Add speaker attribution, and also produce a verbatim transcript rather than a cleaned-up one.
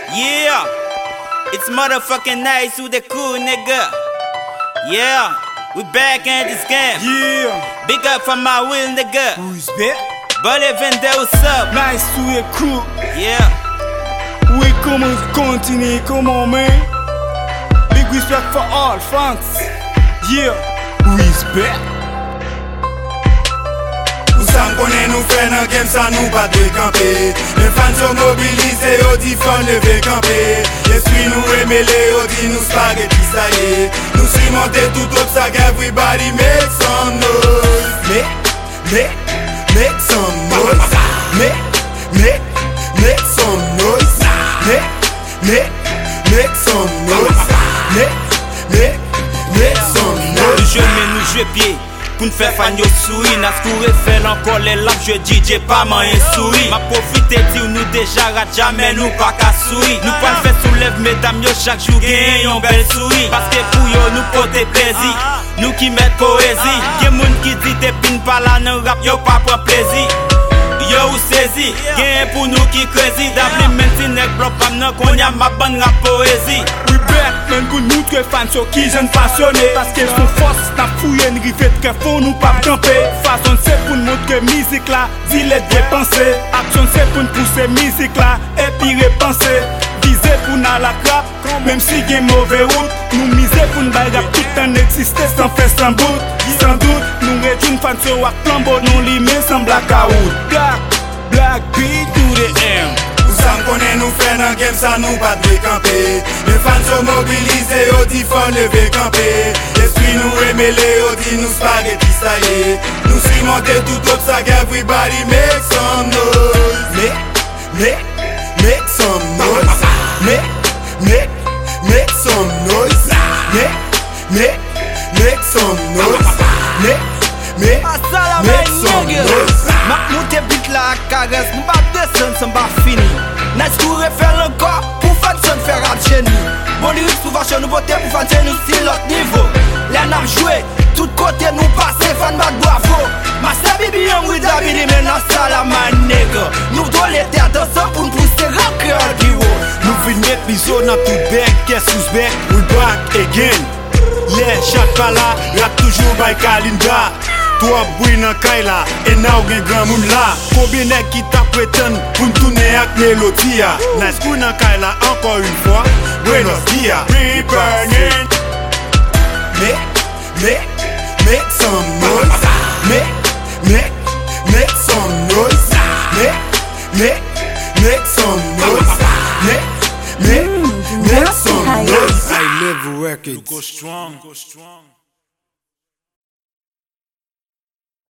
Speaker 1: Yeah, it's motherfucking nice with the cool nigga. Yeah, we back in this game.
Speaker 2: Yeah,
Speaker 1: big up for my will nigga.
Speaker 2: who's back?
Speaker 1: But even there, what's up?
Speaker 2: Nice to the cool.
Speaker 1: Yeah,
Speaker 2: We come on, continue, come on, man. Big respect for all fans. Yeah, who's back?
Speaker 3: Sam konen nou fè nan game sa nou pa dwe kampe. Les fans sont mobilisés, yo di fon leve kampe. L'esprit nou remele, yo di nou spaghetti sa ye. Nou si monte tout obstacle, everybody make some noise. Make, make, make some noise. Make, make, make some noise. Make, make, make some noise. Make, make, make some
Speaker 1: nous
Speaker 3: noise.
Speaker 1: jeu mais nous jeu pied. Pour nous faire fan yo souri, n'a scouré fait encore les laps, je D J pas moyen souri. Ma profité dire nous déjà rat jamais nous pas qu'à souri. Nous pas le faire soulève mesdames yo chaque jour gagne yon belle souris. Parce que pour yo nous porter plaisir, nous qui met poésie. Y'a moun qui dit des pin pas là nan rap yo pas prend plaisir. Yo ou saisi, gagne pour nous qui crazy. D'abli menti nek bloc pam nan qu'on y a ma bonne rap poésie.
Speaker 2: We back, men pour nous que fans sont qui jeunes passionnés. Parce qu'ils sont force, n'a fouillé une rivette que faut nous pas camper. Façon c'est pour nous montrer que musique là, dis les bien penser. Action c'est pour nous pousser musique là, et puis repenser. Viser pour nous la crap, même si y'a mauvais route. Nous miser pour nous bailler rap tout en exister sans faire sans doute. Sans doute, nous réduisons fans sur wak flambeau, nous limer sans blackout. Black, black beat to the M.
Speaker 3: Sam konen nou fè nan game sa nou pa dwe kampe. Les fans sont mobilisés, yo di fon leve kampe. L'esprit nou remele, yo di nou spaghetti sa ye. Nou si monte tout obstacle, everybody make some noise. Make, make, make some noise. Make, make, make some noise. Make, make, make some noise. Make, make, make some noise.
Speaker 4: Mak monte bit la caresse, m'bap descend sans bas fini. Nice courre faire encore pour fan son faire rap génie. Bon lyrics pour fashion nous voter pour fan c'est nous style l'autre niveau. Les n'a joué, tout côté nous passer fan bat bravo. Master Bibi young with a bidi men a salaman nigga. Nous doit les terres dansant pour nous pousser rocker al bureau.
Speaker 3: Nou fin episode nan tout bek, guess who's back? We back again. Yeah, chaque pa la, rap toujours by Kalinda. Toi bouy nan kay la, e nou gen gran moun la. Koube nek ki ta preten pou n'toune ak melodia. Nice kou nan kay la, encore une fois, buenos dia. We burning. Make, make, make some noise. Make, make, make some noise. Make, make, make some noise. Make, make, make some noise.
Speaker 5: I live records.
Speaker 3: Go strong, go strong.